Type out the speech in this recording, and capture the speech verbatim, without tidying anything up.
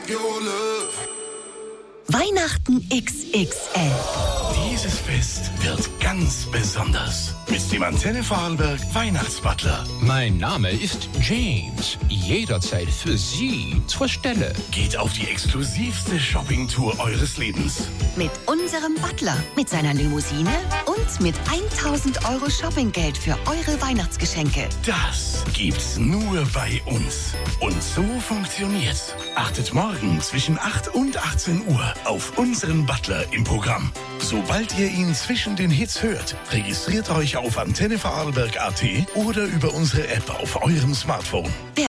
Weihnachten X X L. Dieses Fest wird ganz besonders. Mit dem Antenne Vorarlberg Weihnachtsbutler. Mein Name ist James. Jederzeit für Sie zur Stelle. Geht auf die exklusivste Shoppingtour eures Lebens. Mit unserem Butler, mit seiner Limousine und mit tausend Euro Shoppinggeld für eure Weihnachtsgeschenke. Das gibt's nur bei uns. Und so funktioniert's. Achtet morgen zwischen acht und achtzehn Uhr auf unseren Butler im Programm. Sobald ihr ihn zwischen den Hits hört, registriert euch auf antenne vorarlberg punkt at oder über unsere App auf eurem Smartphone.